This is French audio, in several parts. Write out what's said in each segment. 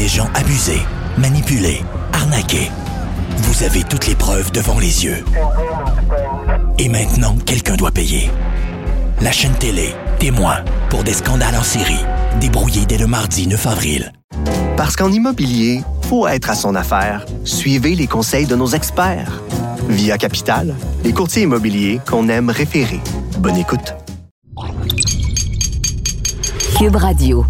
des gens abusés, manipulés, arnaqués. Vous avez toutes les preuves devant les yeux. Et maintenant, quelqu'un doit payer. La chaîne télé, témoin, pour des scandales en série, débrouillés dès le mardi 9 avril. Parce qu'en immobilier, faut être à son affaire. Suivez les conseils de nos experts. Via Capital, les courtiers immobiliers qu'on aime référer. Bonne écoute. Cube Radio.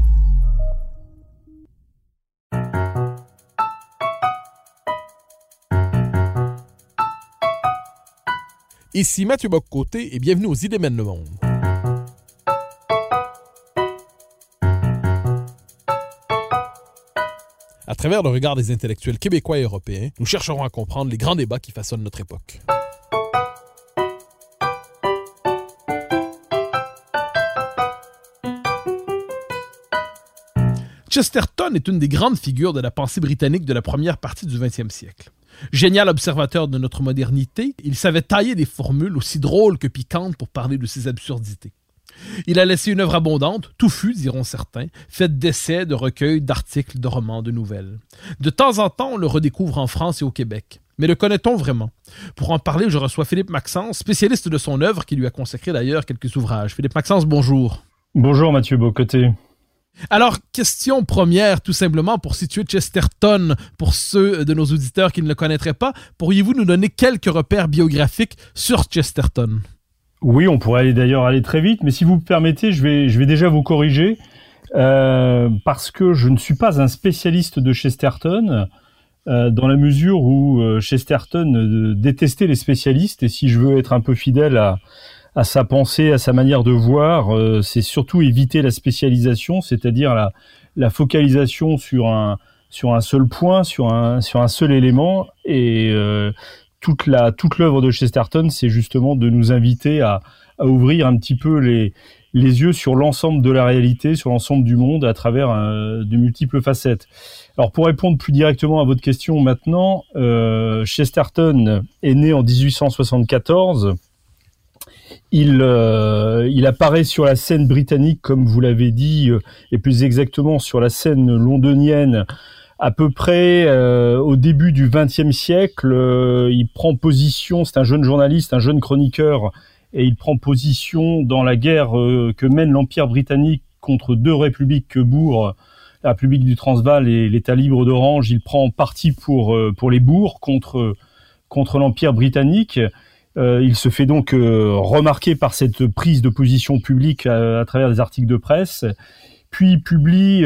Ici Mathieu Bock-Côté et bienvenue aux Idées mènent le monde. À travers le regard des intellectuels québécois et européens, nous chercherons à comprendre les grands débats qui façonnent notre époque. Chesterton est une des grandes figures de la pensée britannique de la première partie du 20e siècle. Génial observateur de notre modernité, il savait tailler des formules aussi drôles que piquantes pour parler de ses absurdités. Il a laissé une œuvre abondante, touffue, diront certains, faite d'essais, de recueils, d'articles, de romans, de nouvelles. De temps en temps, on le redécouvre en France et au Québec. Mais le connaît-on vraiment? Pour en parler, je reçois Philippe Maxence, spécialiste de son œuvre, qui lui a consacré d'ailleurs quelques ouvrages. Philippe Maxence, bonjour. Bonjour Mathieu Bock-Côté. Alors, question première, tout simplement, pour situer Chesterton, pour ceux de nos auditeurs qui ne le connaîtraient pas, pourriez-vous nous donner quelques repères biographiques sur Chesterton? Oui, on pourrait d'ailleurs aller très vite, mais si vous me permettez, je vais déjà vous corriger, parce que je ne suis pas un spécialiste de Chesterton, dans la mesure où Chesterton détestait les spécialistes, et si je veux être un peu fidèle à sa pensée, à sa manière de voir, c'est surtout éviter la spécialisation, c'est-à-dire la focalisation sur un seul point, sur un seul élément, et toute l'œuvre de Chesterton, c'est justement de nous inviter à ouvrir un petit peu les yeux sur l'ensemble de la réalité, sur l'ensemble du monde, à travers de multiples facettes. Alors pour répondre plus directement à votre question maintenant, Chesterton est né en 1874. Il apparaît sur la scène britannique, comme vous l'avez dit, et plus exactement sur la scène londonienne, à peu près au début du XXe siècle. Il prend position, c'est un jeune journaliste, un jeune chroniqueur, et il prend position dans la guerre que mène l'Empire britannique contre deux républiques que bourrent, la République du Transvaal et l'État libre d'Orange. Il prend parti pour les bourgs contre l'Empire britannique. Il se fait donc remarquer par cette prise de position publique à travers des articles de presse, puis il publie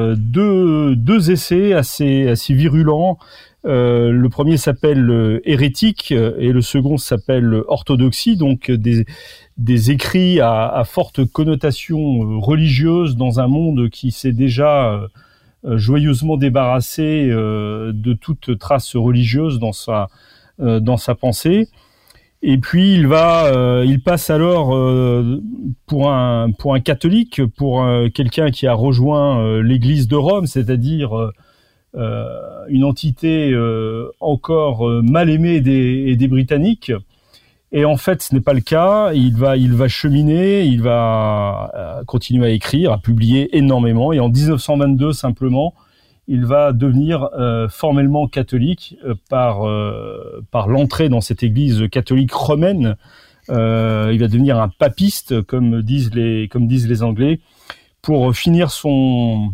deux essais assez virulents. Le premier s'appelle Hérétique et le second s'appelle Orthodoxie, donc des écrits à forte connotation religieuse dans un monde qui s'est déjà joyeusement débarrassé de toute trace religieuse dans sa pensée. Et puis il passe alors pour un catholique, pour quelqu'un qui a rejoint l'Église de Rome, c'est-à-dire une entité encore mal aimée des Britanniques. Et en fait, ce n'est pas le cas. Il va cheminer, il va continuer à écrire, à publier énormément. Et en 1922 simplement, il va devenir formellement catholique par l'entrée dans cette église catholique romaine. Il va devenir un papiste, comme disent les Anglais, pour finir son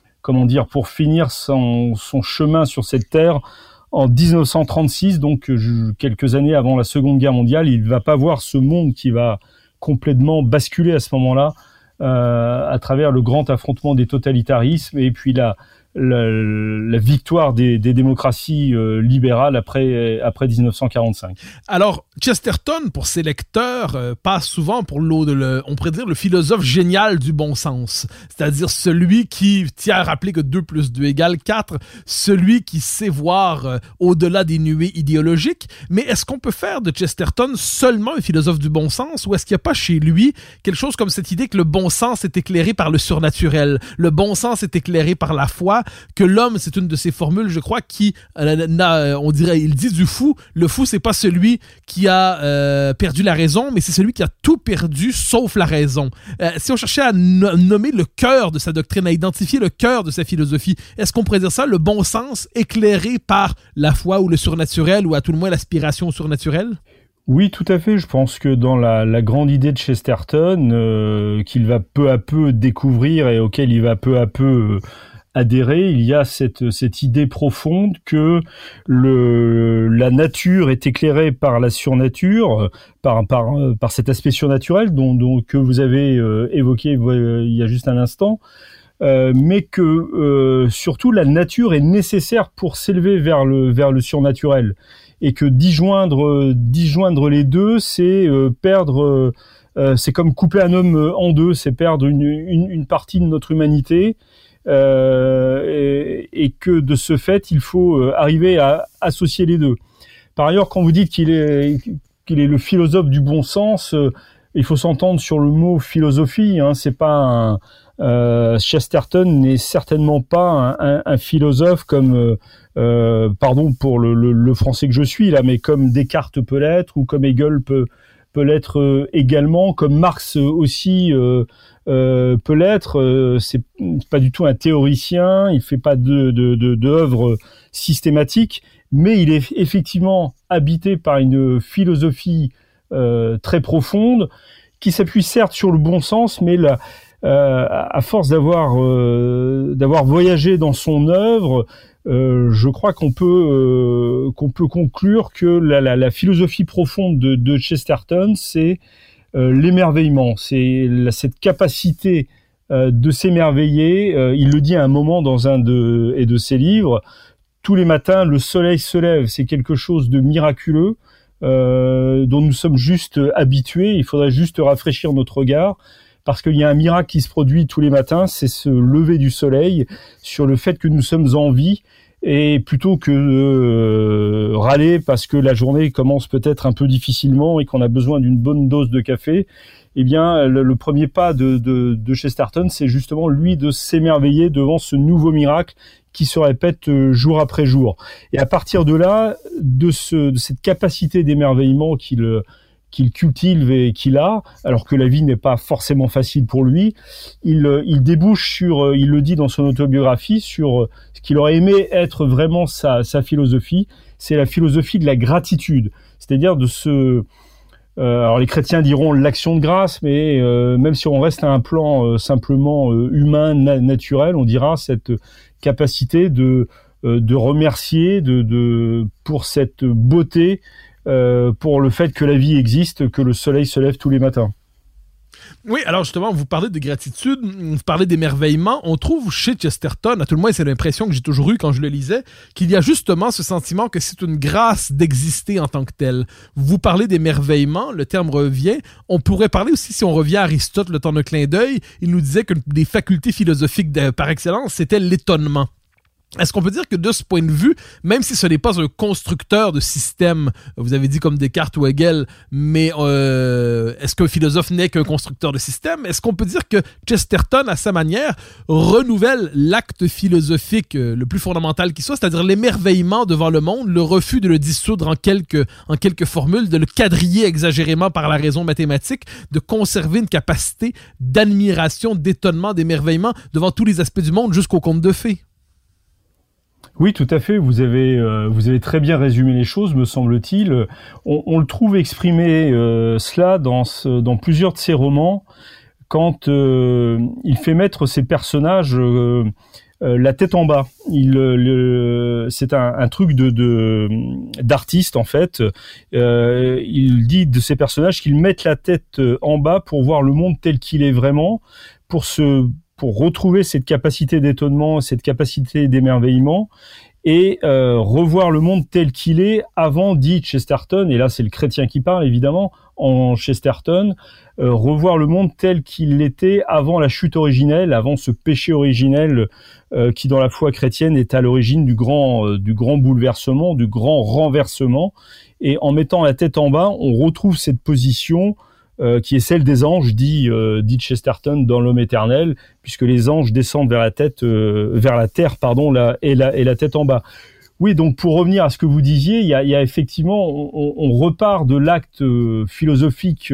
chemin sur cette terre en 1936, donc quelques années avant la Seconde Guerre mondiale. Il va pas voir ce monde qui va complètement basculer à ce moment-là à travers le grand affrontement des totalitarismes et puis la victoire des démocraties libérales après 1945. Alors, Chesterton, pour ses lecteurs, passe souvent pour on pourrait dire le philosophe génial du bon sens. C'est-à-dire celui qui tient à rappeler que 2 + 2 = 4, celui qui sait voir au-delà des nuées idéologiques. Mais est-ce qu'on peut faire de Chesterton seulement un philosophe du bon sens, ou est-ce qu'il n'y a pas chez lui quelque chose comme cette idée que le bon sens est éclairé par le surnaturel, le bon sens est éclairé par la foi, que l'homme, c'est une de ces formules, je crois, qui, on dirait, il dit du fou. Le fou, c'est pas celui qui a perdu la raison, mais c'est celui qui a tout perdu sauf la raison. Si on cherchait à nommer le cœur de sa doctrine, à identifier le cœur de sa philosophie, est-ce qu'on pourrait dire ça, le bon sens éclairé par la foi ou le surnaturel, ou à tout le moins l'aspiration surnaturelle? Oui, tout à fait. Je pense que dans la grande idée de Chesterton, qu'il va peu à peu découvrir et auquel il va peu à peu adhérer, il y a cette idée profonde que la nature est éclairée par la surnature, par cet aspect surnaturel que vous avez évoqué il y a juste un instant, mais que surtout la nature est nécessaire pour s'élever vers le surnaturel. Et que d'y joindre les deux, c'est perdre, c'est comme couper un homme en deux, c'est perdre une partie de notre humanité, et que de ce fait, il faut arriver à associer les deux. Par ailleurs, quand vous dites qu'il est le philosophe du bon sens, il faut s'entendre sur le mot philosophie. C'est pas Chesterton n'est certainement pas un philosophe comme pardon pour le français que je suis là, mais comme Descartes peut l'être, ou comme Hegel peut l'être également, comme Marx aussi peut l'être. C'est pas du tout un théoricien, il fait pas d'œuvres systématiques, mais il est effectivement habité par une philosophie très profonde qui s'appuie certes sur le bon sens, mais à force d'avoir voyagé dans son œuvre, je crois qu'on peut conclure que la philosophie profonde de Chesterton, c'est l'émerveillement, c'est cette capacité de s'émerveiller. Il le dit à un moment dans un de ses livres: tous les matins le soleil se lève, c'est quelque chose de miraculeux dont nous sommes juste habitués. Il faudrait juste rafraîchir notre regard, parce qu'il y a un miracle qui se produit tous les matins, c'est ce lever du soleil, sur le fait que nous sommes en vie, et plutôt que de râler parce que la journée commence peut-être un peu difficilement et qu'on a besoin d'une bonne dose de café, eh bien le premier pas de Chesterton, c'est justement lui de s'émerveiller devant ce nouveau miracle qui se répète jour après jour. Et à partir de là, de cette capacité d'émerveillement qu'il cultive et qu'il a, alors que la vie n'est pas forcément facile pour lui, il débouche sur, il le dit dans son autobiographie, sur ce qu'il aurait aimé être vraiment sa philosophie. C'est la philosophie de la gratitude, c'est-à-dire alors les chrétiens diront l'action de grâce, mais même si on reste à un plan simplement humain, naturel, on dira cette capacité de remercier pour cette beauté, pour le fait que la vie existe, que le soleil se lève tous les matins. Oui, alors justement, vous parlez de gratitude, vous parlez d'émerveillement. On trouve chez Chesterton, à tout le moins c'est l'impression que j'ai toujours eue quand je le lisais, qu'il y a justement ce sentiment que c'est une grâce d'exister en tant que tel. Vous parlez d'émerveillement, le terme revient. On pourrait parler aussi, si on revient à Aristote, le temps d'un clin d'œil, il nous disait que des facultés philosophiques par excellence, c'était l'étonnement. Est-ce qu'on peut dire que de ce point de vue, même si ce n'est pas un constructeur de système, vous avez dit comme Descartes ou Hegel, mais est-ce qu'un philosophe n'est qu'un constructeur de système? Est-ce qu'on peut dire que Chesterton, à sa manière, renouvelle l'acte philosophique le plus fondamental qui soit, c'est-à-dire l'émerveillement devant le monde, le refus de le dissoudre en quelques formules, de le quadriller exagérément par la raison mathématique, de conserver une capacité d'admiration, d'étonnement, d'émerveillement devant tous les aspects du monde jusqu'au conte de fées? Oui, tout à fait. Vous avez très bien résumé les choses, me semble-t-il. On le trouve exprimé cela dans plusieurs de ses romans, quand il fait mettre ses personnages la tête en bas. C'est un truc d'artiste en fait. Il dit de ses personnages qu'ils mettent la tête en bas pour voir le monde tel qu'il est vraiment, pour retrouver cette capacité d'étonnement, cette capacité d'émerveillement, et revoir le monde tel qu'il est avant, dit Chesterton, et là c'est le chrétien qui parle évidemment, en Chesterton, revoir le monde tel qu'il était avant la chute originelle, avant ce péché originel qui dans la foi chrétienne est à l'origine du grand bouleversement, du grand renversement, et en mettant la tête en bas, on retrouve cette position qui est celle des anges, dit Chesterton dans L'Homme éternel, puisque les anges descendent vers la terre, et la tête en bas. Oui, donc pour revenir à ce que vous disiez, il y a effectivement, on repart de l'acte philosophique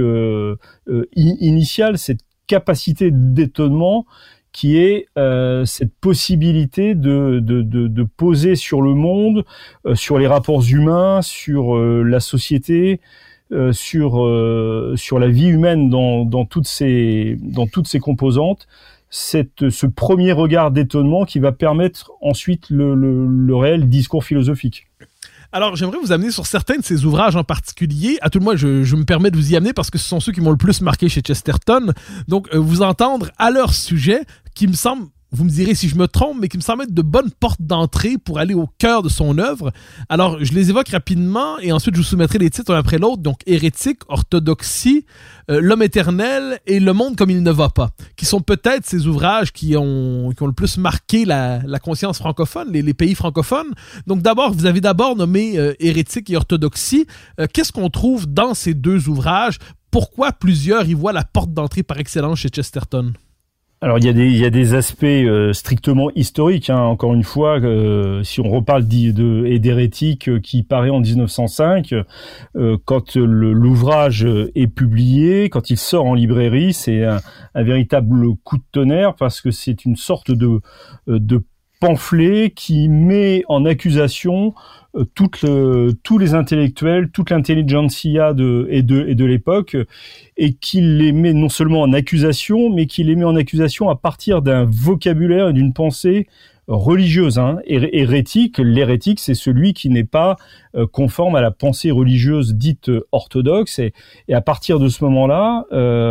initial, cette capacité d'étonnement qui est cette possibilité de poser sur le monde, sur les rapports humains, sur la société, sur la vie humaine dans toutes ses composantes, ce premier regard d'étonnement qui va permettre ensuite le réel discours philosophique. Alors, j'aimerais vous amener sur certains de ces ouvrages en particulier. À tout le moins, je me permets de vous y amener parce que ce sont ceux qui m'ont le plus marqué chez Chesterton. Donc, vous entendre à leur sujet, qui me semble, vous me direz si je me trompe, mais qui me semble être de bonnes portes d'entrée pour aller au cœur de son œuvre. Alors, je les évoque rapidement et ensuite je vous soumettrai les titres l'un après l'autre. Donc, Hérétique, Orthodoxie, L'Homme éternel et Le monde comme il ne va pas, qui sont peut-être ces ouvrages qui ont le plus marqué la conscience francophone, les pays francophones. Donc, vous avez d'abord nommé Hérétique et Orthodoxie. Qu'est-ce qu'on trouve dans ces deux ouvrages? Pourquoi plusieurs y voient la porte d'entrée par excellence chez Chesterton? Alors il y a des aspects strictement historiques. Encore une fois, si on reparle d'Hérétique qui paraît en 1905, quand l'ouvrage est publié, quand il sort en librairie, c'est un véritable coup de tonnerre parce que c'est une sorte de pamphlet qui met en accusation tous les intellectuels, toute l'intelligentsia de l'époque, et qui les met non seulement en accusation, mais qui les met en accusation à partir d'un vocabulaire et d'une pensée religieuse. L'hérétique, c'est celui qui n'est pas conforme à la pensée religieuse dite orthodoxe, et à partir de ce moment-là,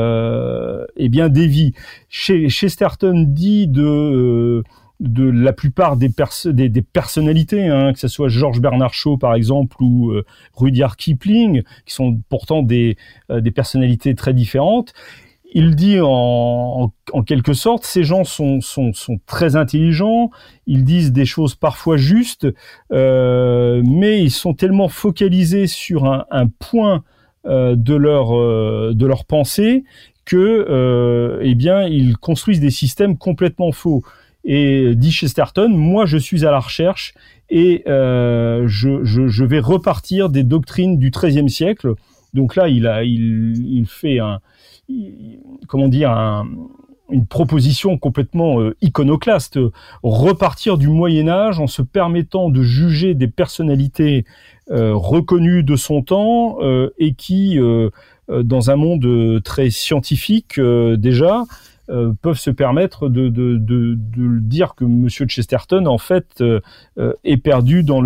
dévie. Chesterton dit de la plupart des personnalités, que ce soit George Bernard Shaw par exemple ou Rudyard Kipling, qui sont pourtant des personnalités très différentes. Il dit en quelque sorte, ces gens sont très intelligents, ils disent des choses parfois justes, mais ils sont tellement focalisés sur un point de leur pensée que ils construisent des systèmes complètement faux. Et dit Chesterton, moi je suis à la recherche et je vais repartir des doctrines du XIIIe siècle. Donc là, il fait une proposition complètement iconoclaste, repartir du Moyen-Âge en se permettant de juger des personnalités reconnues de son temps et qui, dans un monde très scientifique déjà, peuvent se permettre de dire que Monsieur Chesterton en fait est perdu dans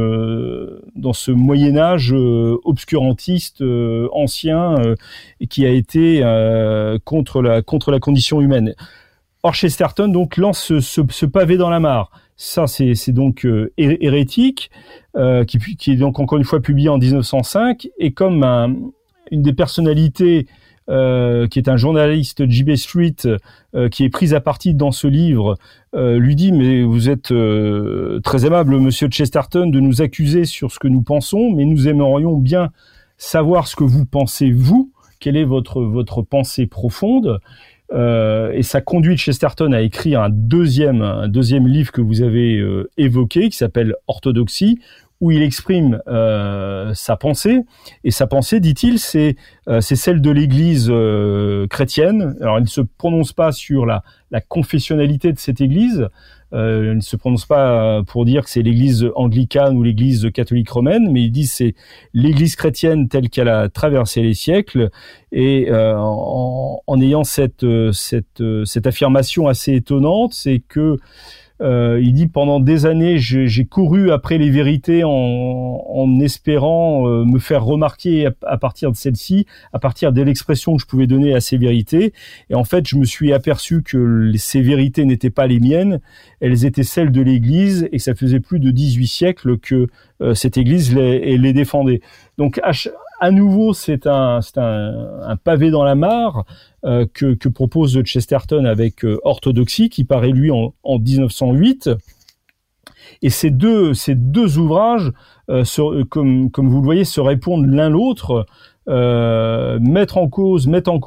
ce Moyen Âge obscurantiste ancien qui a été contre la condition humaine. Or Chesterton donc lance ce pavé dans la mare. Ça c'est donc Hérétique qui est donc encore une fois publié en 1905 et comme une des personnalités qui est un journaliste, J.B. Street, qui est pris à partie dans ce livre, lui dit « Mais vous êtes très aimable, monsieur Chesterton, de nous accuser sur ce que nous pensons, mais nous aimerions bien savoir ce que vous pensez, vous, quelle est votre pensée profonde ?» Et ça conduit Chesterton à écrire un deuxième livre que vous avez évoqué, qui s'appelle « Orthodoxie », où il exprime sa pensée, et sa pensée, dit-il, c'est celle de l'Église chrétienne. Alors, il ne se prononce pas sur la confessionnalité de cette Église, il ne se prononce pas pour dire que c'est l'Église anglicane ou l'Église catholique romaine, mais il dit c'est l'Église chrétienne telle qu'elle a traversé les siècles, et en ayant cette affirmation assez étonnante, c'est que il dit pendant des années j'ai couru après les vérités en espérant me faire remarquer à partir de celle-ci, à partir de l'expression que je pouvais donner à ces vérités, et en fait je me suis aperçu que ces vérités n'étaient pas les miennes, elles étaient celles de l'Église, et que ça faisait plus de 18 siècles que cette Église les défendait. Donc à nouveau c'est un pavé dans la mare que propose Chesterton avec Orthodoxie, qui paraît lui en 1908. Et ces deux ouvrages, comme vous le voyez, se répondent l'un l'autre. mettre en cause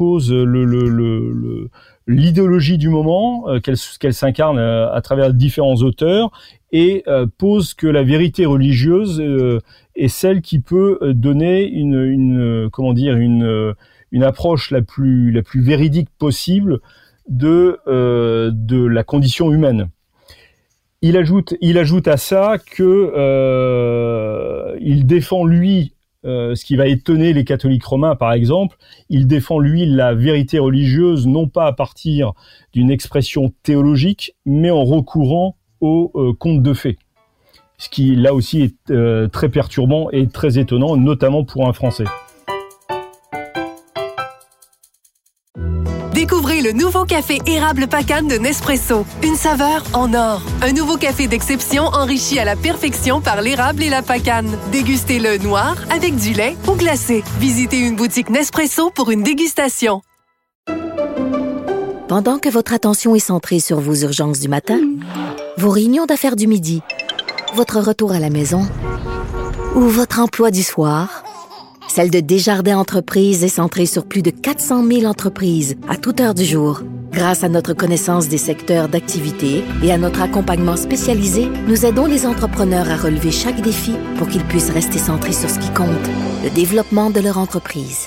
l'idéologie du moment, qu'elle s'incarne à travers différents auteurs, et pose que la vérité religieuse est celle qui peut donner une approche la plus véridique possible de la condition humaine. Il ajoute à ça que il défend lui ce qui va étonner les catholiques romains, par exemple. Il défend lui la vérité religieuse non pas à partir d'une expression théologique, mais en recourant aux contes de fées. Ce qui là aussi est très perturbant et très étonnant, notamment pour un Français. Découvrez le nouveau café érable Pacane de Nespresso. Une saveur en or. Un nouveau café d'exception enrichi à la perfection par l'érable et la Pacane. Dégustez-le noir, avec du lait ou glacé. Visitez une boutique Nespresso pour une dégustation. Pendant que votre attention est centrée sur vos urgences du matin, vos réunions d'affaires du midi, votre retour à la maison ou votre emploi du soir, celle de Desjardins Entreprises est centrée sur plus de 400 000 entreprises à toute heure du jour. Grâce à notre connaissance des secteurs d'activité et à notre accompagnement spécialisé, nous aidons les entrepreneurs à relever chaque défi pour qu'ils puissent rester centrés sur ce qui compte, le développement de leur entreprise.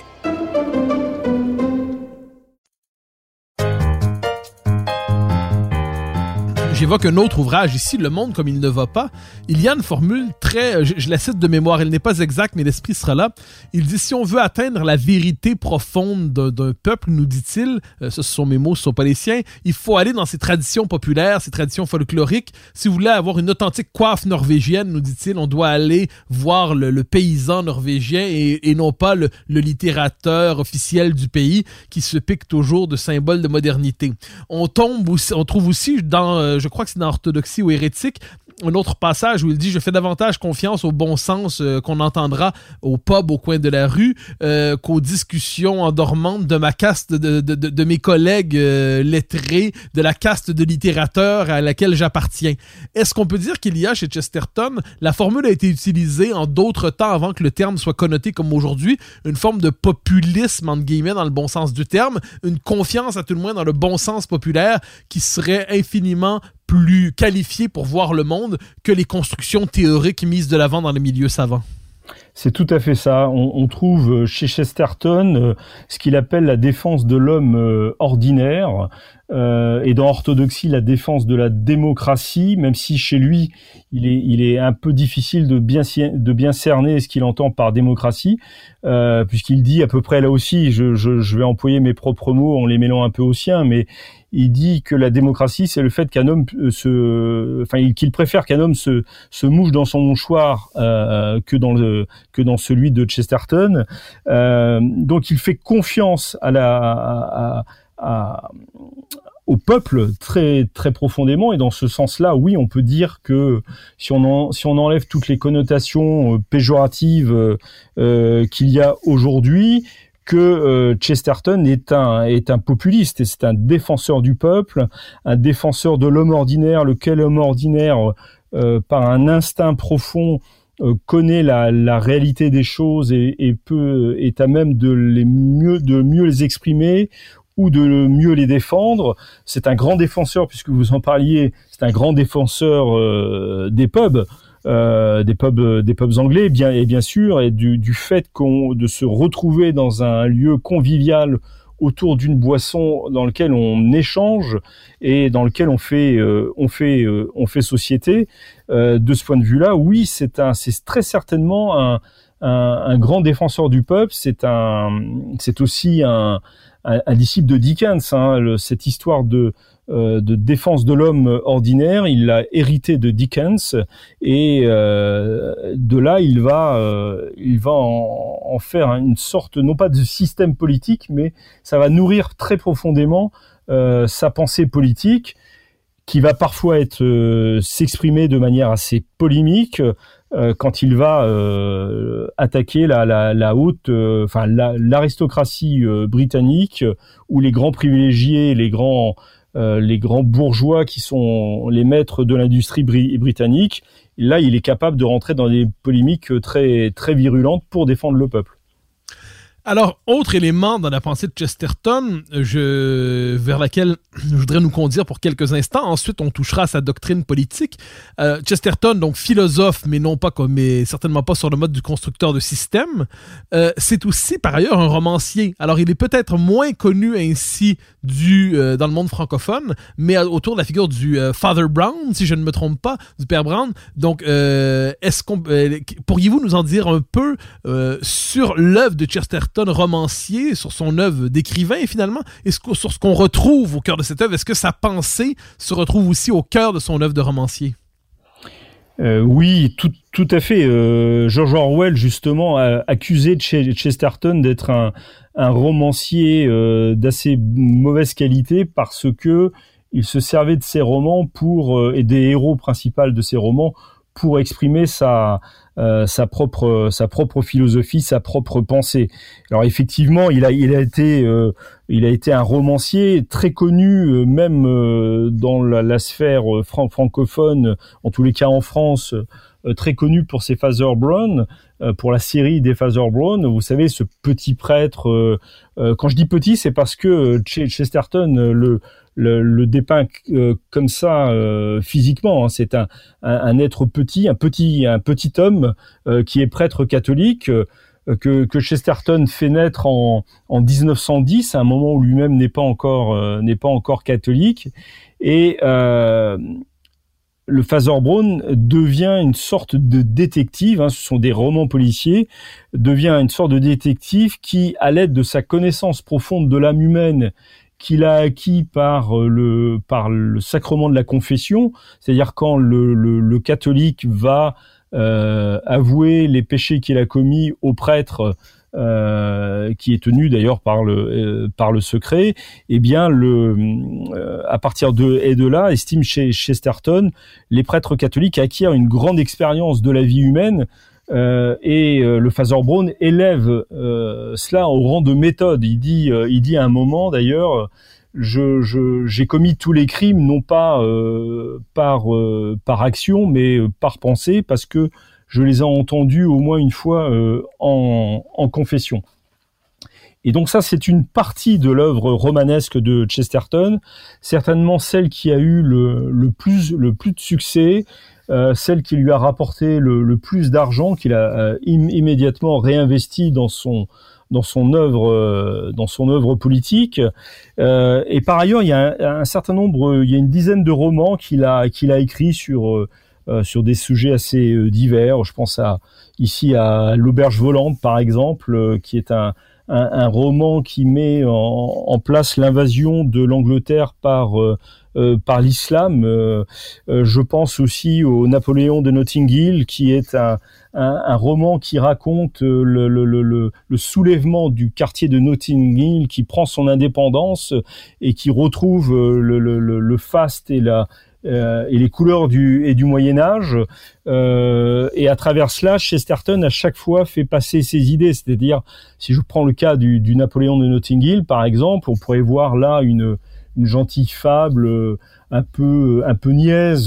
J'évoque un autre ouvrage ici, Le monde comme il ne va pas. Il y a une formule très, je la cite de mémoire, elle n'est pas exacte, mais l'esprit sera là. Il dit, si on veut atteindre la vérité profonde d'un peuple, nous dit-il, ce sont mes mots, ce ne sont pas les siens, il faut aller dans ses traditions populaires, ses traditions folkloriques. Si vous voulez avoir une authentique coiffe norvégienne, nous dit-il, on doit aller voir le paysan norvégien et non pas le littérateur officiel du pays qui se pique toujours de symboles de modernité. On trouve aussi dans, je crois que c'est dans Orthodoxie ou Hérétique, un autre passage où il dit « Je fais davantage confiance au bon sens qu'on entendra au pub au coin de la rue qu'aux discussions endormantes de ma caste, de mes collègues lettrés, de la caste de littérateurs à laquelle j'appartiens. » Est-ce qu'on peut dire qu'il y a chez Chesterton, la formule a été utilisée en d'autres temps avant que le terme soit connoté comme aujourd'hui, une forme de populisme, entre guillemets, dans le bon sens du terme, une confiance à tout le moins dans le bon sens populaire qui serait infiniment plus qualifié pour voir le monde que les constructions théoriques mises de l'avant dans les milieux savants. C'est tout à fait ça. On trouve chez Chesterton ce qu'il appelle la défense de l'homme ordinaire, et dans Orthodoxie la défense de la démocratie, même si chez lui il est un peu difficile de bien cerner ce qu'il entend par démocratie, puisqu'il dit à peu près là aussi, je vais employer mes propres mots en les mêlant un peu aux siens, mais il dit que la démocratie, c'est le fait qu'un homme qu'il préfère qu'un homme se mouche dans son mouchoir que dans celui de Chesterton. Donc il fait confiance au peuple très très profondément, et dans ce sens-là, oui, on peut dire que si on enlève toutes les connotations péjoratives qu'il y a aujourd'hui, que Chesterton est un populiste, et c'est un défenseur du peuple, un défenseur de l'homme ordinaire, lequel homme ordinaire, par un instinct profond, connaît la réalité des choses et est à même de mieux les exprimer ou de mieux les défendre. C'est un grand défenseur, puisque vous en parliez, c'est un grand défenseur des pubs. Des pubs anglais, bien sûr, et du fait de se retrouver dans un lieu convivial autour d'une boisson dans lequel on échange et dans lequel on fait société. De ce point de vue-là, oui, c'est très certainement un grand défenseur du peuple. C'est aussi un disciple de Dickens, cette histoire de défense de l'homme ordinaire, il l'a hérité de Dickens, et de là il va en faire une sorte, non pas de système politique, mais ça va nourrir très profondément sa pensée politique, qui va parfois s'exprimer de manière assez polémique quand il va attaquer l'aristocratie britannique, ou les grands privilégiés, les grands bourgeois qui sont les maîtres de l'industrie britannique. Et là, il est capable de rentrer dans des polémiques très très virulentes pour défendre le peuple. Alors, autre élément dans la pensée de Chesterton, vers laquelle je voudrais nous conduire pour quelques instants. Ensuite, on touchera à sa doctrine politique. Chesterton, donc philosophe, mais certainement pas sur le mode du constructeur de système. C'est aussi, par ailleurs, un romancier. Alors, il est peut-être moins connu ainsi dans le monde francophone, mais autour de la figure du Father Brown, si je ne me trompe pas, du Père Brown. Donc, pourriez-vous nous en dire un peu sur l'œuvre de Chesterton romancier, sur son œuvre d'écrivain finalement, et sur ce qu'on retrouve au cœur de cette œuvre? Est-ce que sa pensée se retrouve aussi au cœur de son œuvre de romancier? Oui, tout à fait. George Orwell, justement, a accusé Chesterton d'être un romancier d'assez mauvaise qualité parce que il se servait de ses romans et des héros principaux de ses romans pour exprimer sa propre philosophie, sa propre pensée. Alors effectivement, il a été un romancier très connu, même dans la sphère francophone, en tous les cas en France, très connu pour ses Father Brown, pour la série des Father Brown. Vous savez, ce petit prêtre. Quand je dis petit, c'est parce que Chesterton le dépeint comme ça physiquement. Hein. C'est un être petit, un petit homme qui est prêtre catholique que Chesterton fait naître en 1910, à un moment où lui-même n'est pas encore catholique, et le Father Brown devient une sorte de détective, hein, ce sont des romans policiers, devient une sorte de détective qui, à l'aide de sa connaissance profonde de l'âme humaine, qu'il a acquis par le sacrement de la confession, c'est-à-dire quand le catholique va avouer les péchés qu'il a commis au prêtre, qui est tenu d'ailleurs par le secret, eh bien à partir de là, estime chez Chesterton, les prêtres catholiques acquièrent une grande expérience de la vie humaine. Et le Father Brown élève cela au rang de méthode. Il dit à un moment d'ailleurs, j'ai commis tous les crimes non pas par action, mais par pensée, parce que je les ai entendus au moins une fois en confession. Et donc ça, c'est une partie de l'œuvre romanesque de Chesterton, certainement celle qui a eu le plus de succès. Celle qui lui a rapporté le plus d'argent, qu'il a immédiatement réinvesti dans son œuvre politique. Et par ailleurs, il y a il y a une dizaine de romans qu'il a écrits sur des sujets assez divers. Je pense ici à L'Auberge volante, par exemple, qui est un roman qui met en place l'invasion de l'Angleterre par l'islam. Je pense aussi au Napoléon de Notting Hill, qui est un roman qui raconte le soulèvement du quartier de Notting Hill, qui prend son indépendance et qui retrouve le faste et les couleurs du Moyen-Âge. Et à travers cela, Chesterton à chaque fois fait passer ses idées. C'est-à-dire, si je prends le cas du Napoléon de Notting Hill, par exemple, on pourrait voir là une gentille fable un peu niaise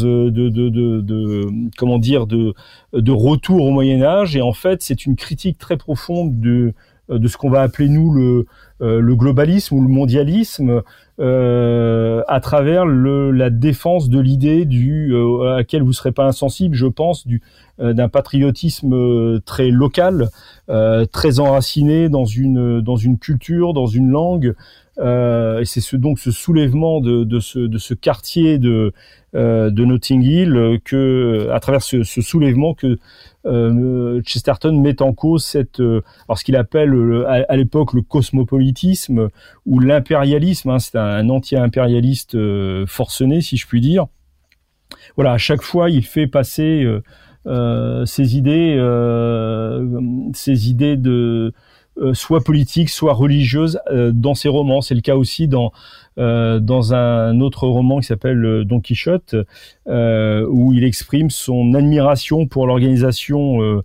de retour au Moyen-Âge, et en fait c'est une critique très profonde de ce qu'on va appeler nous le globalisme ou le mondialisme, à travers la défense de l'idée à laquelle vous serez pas insensible, je pense, d'un patriotisme très local, très enraciné dans une culture, dans une langue. Et c'est donc ce soulèvement de ce quartier de Notting Hill, à travers ce soulèvement que Chesterton met en cause ce qu'il appelle à l'époque le cosmopolitisme ou l'impérialisme. Hein, c'est un anti-impérialiste forcené, si je puis dire. Voilà, à chaque fois, il fait passer ces idées de soit politiques, soit religieuses dans ses romans. C'est le cas aussi dans un autre roman qui s'appelle Don Quichotte, où il exprime son admiration pour l'organisation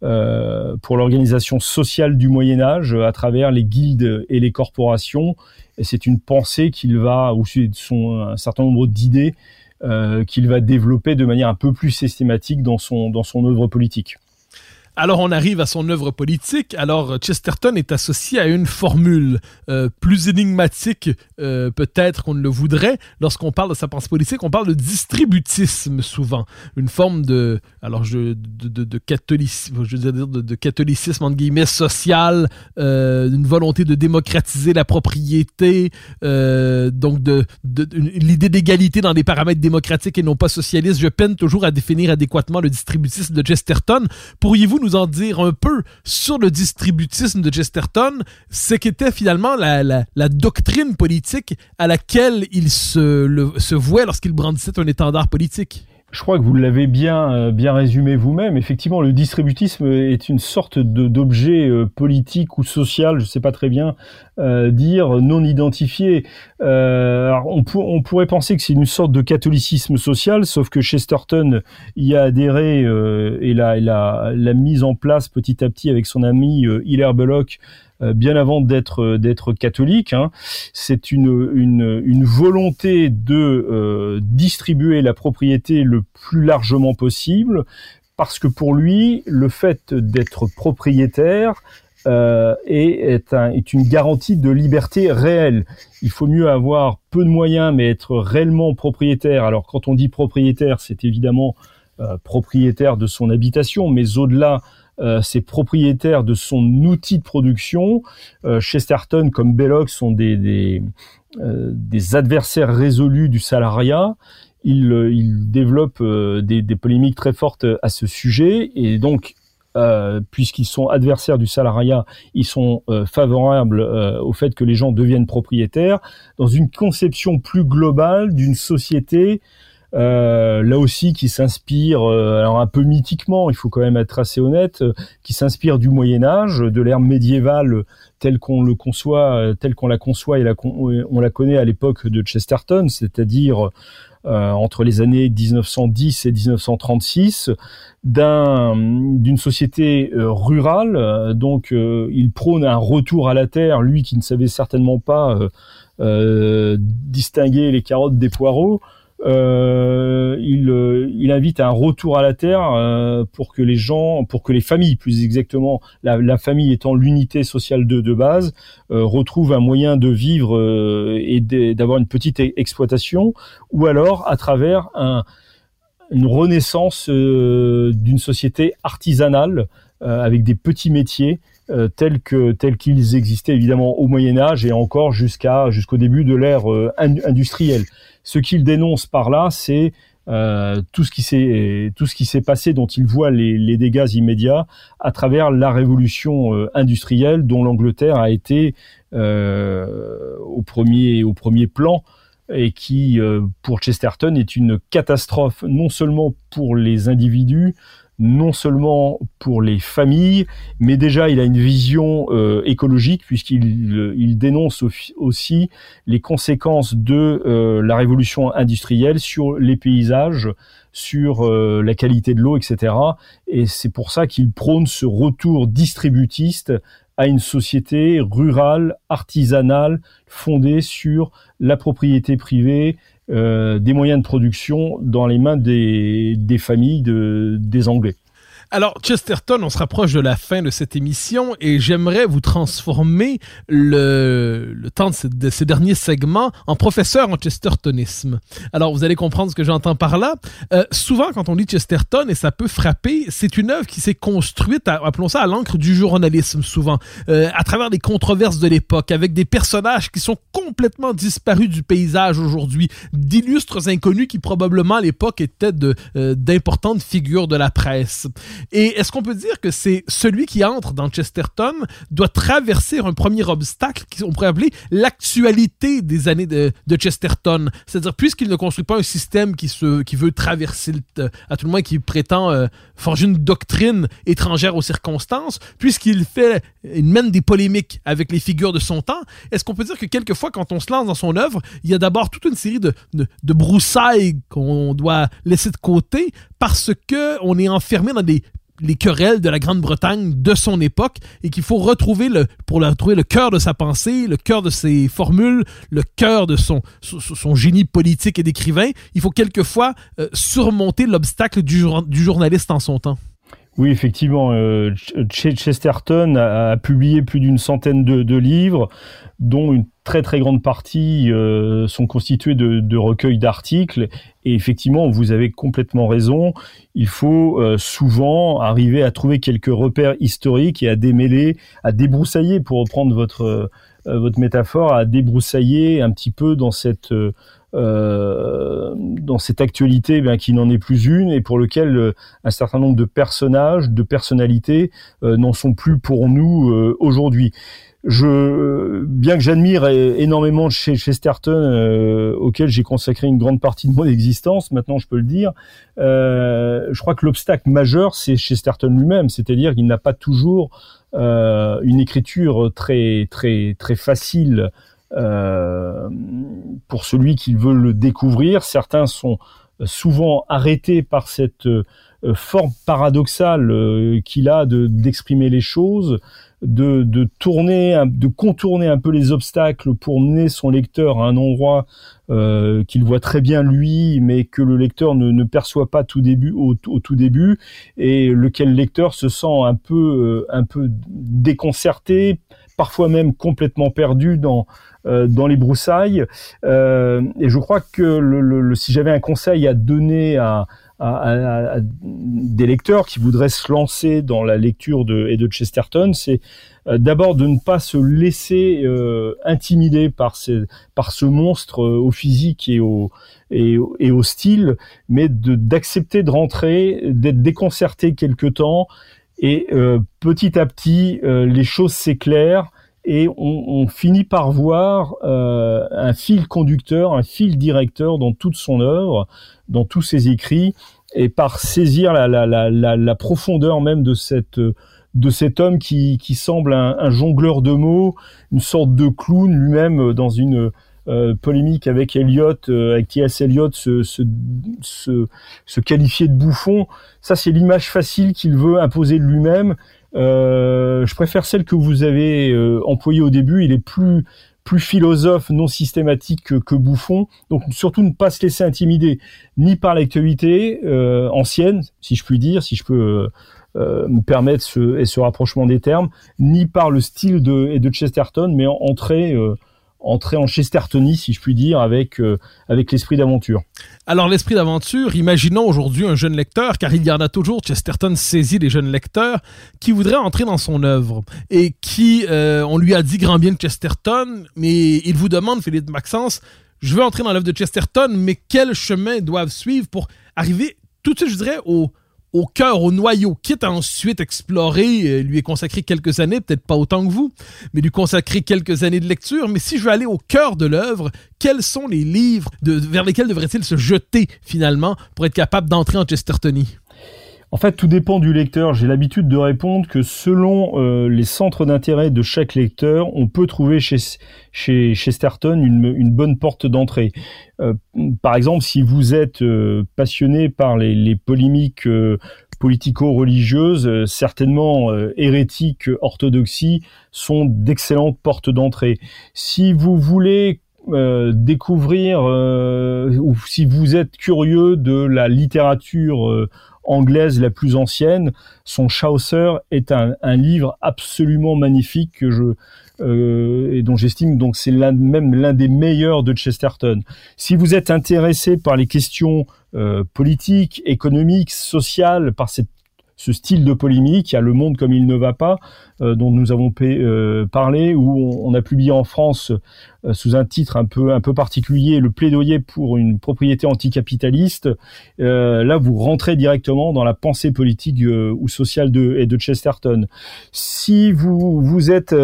sociale du Moyen-Âge à travers les guildes et les corporations. Et c'est une pensée un certain nombre d'idées qu'il va développer de manière un peu plus systématique dans son œuvre politique. Alors, on arrive à son œuvre politique. Alors, Chesterton est associé à une formule plus énigmatique, peut-être qu'on ne le voudrait. Lorsqu'on parle de sa pensée politique, on parle de distributisme, souvent. Une forme de catholicisme, je veux dire, de catholicisme, entre guillemets, social, une volonté de démocratiser la propriété, donc l'idée d'égalité dans des paramètres démocratiques et non pas socialistes. Je peine toujours à définir adéquatement le distributisme de Chesterton. Pourriez-vous nous en dire un peu sur le distributisme de Chesterton, ce qu'était finalement la doctrine politique à laquelle il se vouait lorsqu'il brandissait un étendard politique? Je crois que vous l'avez bien résumé vous-même. Effectivement, le distributisme est une sorte d'objet politique ou social, je ne sais pas très bien dire, non identifié. Alors on pourrait penser que c'est une sorte de catholicisme social, sauf que Chesterton y a adhéré et l'a mise en place petit à petit avec son ami Hilaire Belloc, bien avant d'être catholique. C'est une volonté de distribuer la propriété le plus largement possible, parce que pour lui, le fait d'être propriétaire est une garantie de liberté réelle. Il faut mieux avoir peu de moyens, mais être réellement propriétaire. Alors quand on dit propriétaire, c'est évidemment propriétaire de son habitation, mais au-delà, c'est propriétaire de son outil de production. Chesterton, comme Belloc, sont des adversaires résolus du salariat. Ils développent des polémiques très fortes à ce sujet, et donc puisqu'ils sont adversaires du salariat, ils sont favorables au fait que les gens deviennent propriétaires dans une conception plus globale d'une société, là aussi qui s'inspire, alors un peu mythiquement, il faut quand même être assez honnête, qui s'inspire du Moyen-Âge, de l'ère médiévale telle qu'on la conçoit et on la connaît à l'époque de Chesterton, c'est-à-dire entre les années 1910 et 1936, d'une société rurale. Donc il prône un retour à la terre, lui qui ne savait certainement pas distinguer les carottes des poireaux. Il invite à un retour à la terre pour que les familles, plus exactement, la famille étant l'unité sociale de base, retrouvent un moyen de vivre et d'avoir une petite exploitation, ou alors à travers une renaissance d'une société artisanale avec des petits métiers tels qu'ils existaient évidemment au Moyen-Âge et encore jusqu'au début de l'ère industrielle. Ce qu'il dénonce par là, c'est tout ce qui s'est passé, dont il voit les dégâts immédiats à travers la révolution industrielle, dont l'Angleterre a été au premier plan, et qui, pour Chesterton, est une catastrophe non seulement pour les individus, non seulement pour les familles, mais déjà il a une vision écologique, puisqu'il dénonce aussi les conséquences de la révolution industrielle sur les paysages, sur la qualité de l'eau, etc. Et c'est pour ça qu'il prône ce retour distributiste à une société rurale, artisanale, fondée sur la propriété privée, des moyens de production dans les mains des familles des Anglais. Alors, Chesterton, on se rapproche de la fin de cette émission et j'aimerais vous transformer le temps de ces derniers segments en professeur en chestertonisme. Alors, vous allez comprendre ce que j'entends par là. Souvent, quand on lit Chesterton, et ça peut frapper, c'est une œuvre qui s'est construite, appelons ça, à l'encre du journalisme, souvent, à travers des controverses de l'époque, avec des personnages qui sont complètement disparus du paysage aujourd'hui, d'illustres inconnus qui probablement à l'époque étaient d'importantes figures de la presse. Et est-ce qu'on peut dire que c'est celui qui entre dans Chesterton doit traverser un premier obstacle qu'on pourrait appeler l'actualité des années de Chesterton? C'est-à-dire, puisqu'il ne construit pas un système qui veut traverser, à tout le moins qui prétend forger une doctrine étrangère aux circonstances, puisqu'il mène des polémiques avec les figures de son temps, est-ce qu'on peut dire que quelquefois, quand on se lance dans son œuvre, il y a d'abord toute une série de broussailles qu'on doit laisser de côté parce qu'on est enfermé dans les querelles de la Grande-Bretagne de son époque et qu'il faut retrouver le cœur de sa pensée, le cœur de ses formules, le cœur de son génie politique et d'écrivain. Il faut quelquefois surmonter l'obstacle du journaliste en son temps. Oui, effectivement, Chesterton a publié plus d'une centaine de livres, dont une très très grande partie sont constitués de recueils d'articles. Et effectivement, vous avez complètement raison. Il faut souvent arriver à trouver quelques repères historiques et à démêler, à débroussailler, pour reprendre votre métaphore, à débroussailler un petit peu dans cette actualité qui n'en est plus une et pour lequel un certain nombre de personnages, de personnalités n'en sont plus pour nous aujourd'hui. Bien que j'admire énormément Chesterton, auquel j'ai consacré une grande partie de mon existence, maintenant je peux le dire, je crois que l'obstacle majeur, c'est Chesterton lui-même, c'est-à-dire qu'il n'a pas toujours une écriture très très très facile pour celui qui veut le découvrir. Certains sont souvent arrêtés par cette forme paradoxale qu'il a d'exprimer les choses, de contourner un peu les obstacles pour mener son lecteur à un endroit qu'il voit très bien lui, mais que le lecteur ne perçoit pas au tout début, et lequel le lecteur se sent un peu déconcerté, parfois même complètement perdu dans les broussailles. Et je crois que si j'avais un conseil à donner à des lecteurs qui voudraient se lancer dans la lecture de Chesterton, c'est d'abord de ne pas se laisser intimider par ce monstre au physique et au style, mais d'accepter de rentrer, d'être déconcerté quelque temps, et petit à petit les choses s'éclairent et on finit par voir un fil conducteur, un fil directeur dans toute son œuvre, dans tous ses écrits, et par saisir la profondeur même de cet homme qui semble un jongleur de mots, une sorte de clown lui-même, dans une polémique avec Eliot, avec T.S. Eliot, se qualifier de bouffon. Ça, c'est l'image facile qu'il veut imposer de lui-même. Je préfère celle que vous avez employée au début. Il est plus philosophe, non systématique que bouffon. Donc surtout ne pas se laisser intimider ni par l'actualité ancienne, si je puis dire, si je peux me permettre ce rapprochement des termes, ni par le style de Chesterton, mais entrer en Chestertonie, si je puis dire, avec l'esprit d'aventure. Alors, l'esprit d'aventure, imaginons aujourd'hui un jeune lecteur, car il y en a toujours, Chesterton saisit les jeunes lecteurs, qui voudraient entrer dans son œuvre et qui, on lui a dit grand bien de Chesterton, mais il vous demande, Philippe Maxence, je veux entrer dans l'œuvre de Chesterton, mais quel chemin doivent suivre pour arriver tout de suite, je dirais, au cœur, au noyau, quitte à ensuite explorer, lui est consacré quelques années, peut-être pas autant que vous, mais lui consacrer quelques années de lecture. Mais si je veux aller au cœur de l'œuvre, quels sont les livres vers lesquels devrait-il se jeter finalement pour être capable d'entrer en Chestertonie? En fait, tout dépend du lecteur. J'ai l'habitude de répondre que selon les centres d'intérêt de chaque lecteur, on peut trouver chez Chesterton une bonne porte d'entrée. Par exemple, si vous êtes passionné par les polémiques politico-religieuses, certainement hérétiques, orthodoxie sont d'excellentes portes d'entrée. Si vous voulez découvrir, ou si vous êtes curieux de la littérature anglaise la plus ancienne, son Chaucer est un livre absolument magnifique et dont j'estime donc c'est l'un des meilleurs de Chesterton. Si vous êtes intéressé par les questions politiques, économiques, sociales, par ce style de polémique, il y a Le Monde comme il ne va pas, dont nous avons parlé, où on a publié en France, sous un titre un peu particulier, le plaidoyer pour une propriété anticapitaliste. Là, vous rentrez directement dans la pensée politique ou sociale de Chesterton. Si vous êtes,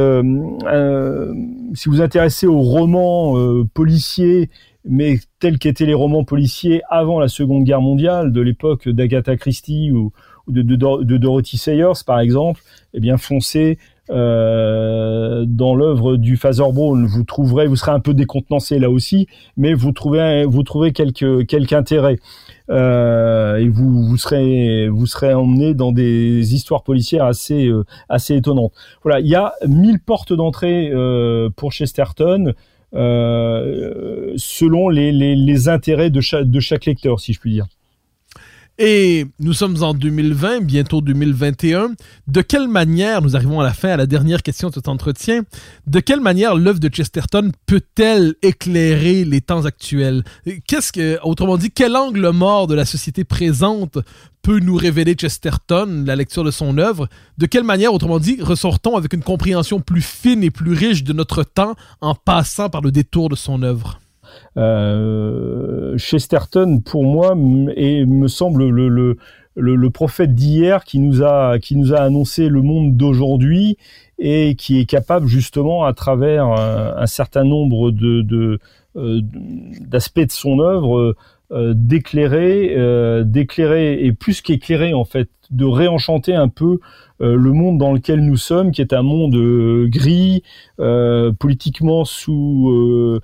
si vous intéressez aux romans policiers, mais tels qu'étaient les romans policiers avant la Seconde Guerre mondiale, de l'époque d'Agatha Christie ou de Dorothy Sayers, par exemple, eh bien, foncez dans l'œuvre du Father Brown. Vous serez un peu décontenancé là aussi, mais vous trouverez quelque intérêt. Et vous serez emmené dans des histoires policières assez étonnantes. Voilà, il y a 1000 portes d'entrée pour Chesterton, selon les intérêts de chaque lecteur, si je puis dire. Et nous sommes en 2020, bientôt 2021. De quelle manière, nous arrivons à la fin, à la dernière question de cet entretien, de quelle manière l'œuvre de Chesterton peut-elle éclairer les temps actuels? Autrement dit, quel angle mort de la société présente peut nous révéler Chesterton, la lecture de son œuvre? De quelle manière, autrement dit, ressortons avec une compréhension plus fine et plus riche de notre temps en passant par le détour de son œuvre? Chesterton, pour moi, me semble le prophète d'hier qui nous a annoncé le monde d'aujourd'hui et qui est capable justement, à travers un certain nombre d'aspects de son œuvre, d'éclairer et plus qu'éclairer en fait, de réenchanter un peu le monde dans lequel nous sommes, qui est un monde gris, politiquement sous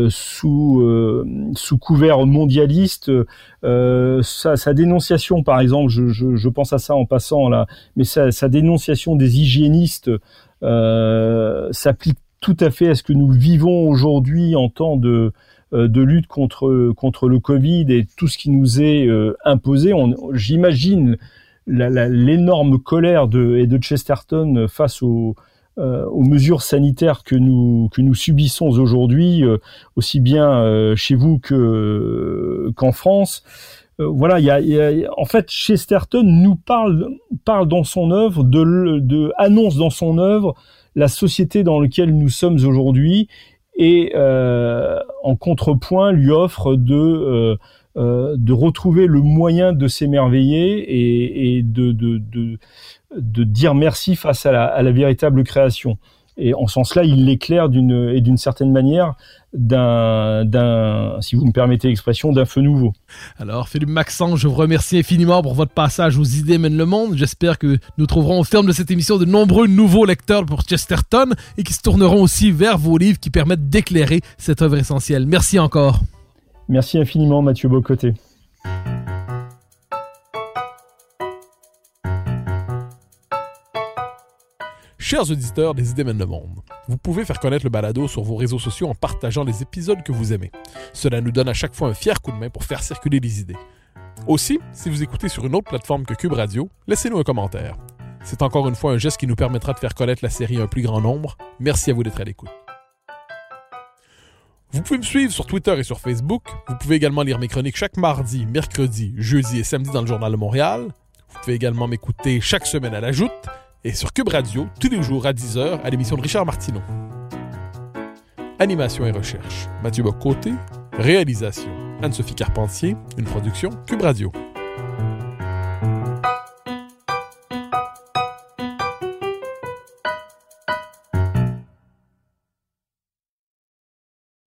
couvert mondialiste. Sa dénonciation, par exemple, je pense à ça en passant là, mais sa dénonciation des hygiénistes s'applique tout à fait à ce que nous vivons aujourd'hui en temps de lutte contre le Covid et tout ce qui nous est imposé. J'imagine l'énorme colère de Chesterton face aux mesures sanitaires que nous subissons aujourd'hui, aussi bien chez vous qu'en France. Voilà, en fait, Chesterton nous parle dans son œuvre, annonce dans son œuvre la société dans laquelle nous sommes aujourd'hui, et en contrepoint lui offre de retrouver le moyen de s'émerveiller et de dire merci face à la véritable création. Et en ce sens-là, il l'éclaire d'une certaine manière si vous me permettez l'expression, d'un feu nouveau. Alors, Philippe Maxence, je vous remercie infiniment pour votre passage aux Idées mènent le monde. J'espère que nous trouverons au terme de cette émission de nombreux nouveaux lecteurs pour Chesterton et qui se tourneront aussi vers vos livres qui permettent d'éclairer cette œuvre essentielle. Merci encore. Merci infiniment, Mathieu Bocoté. Chers auditeurs des Idées mènent le monde, vous pouvez faire connaître le balado sur vos réseaux sociaux en partageant les épisodes que vous aimez. Cela nous donne à chaque fois un fier coup de main pour faire circuler les idées. Aussi, si vous écoutez sur une autre plateforme que Cube Radio, laissez-nous un commentaire. C'est encore une fois un geste qui nous permettra de faire connaître la série à un plus grand nombre. Merci à vous d'être à l'écoute. Vous pouvez me suivre sur Twitter et sur Facebook. Vous pouvez également lire mes chroniques chaque mardi, mercredi, jeudi et samedi dans le Journal de Montréal. Vous pouvez également m'écouter chaque semaine à la Joute et sur Cube Radio tous les jours à 10h à l'émission de Richard Martineau. Animation et recherche, Mathieu Bocoté. Réalisation, Anne-Sophie Carpentier. Une production Cube Radio.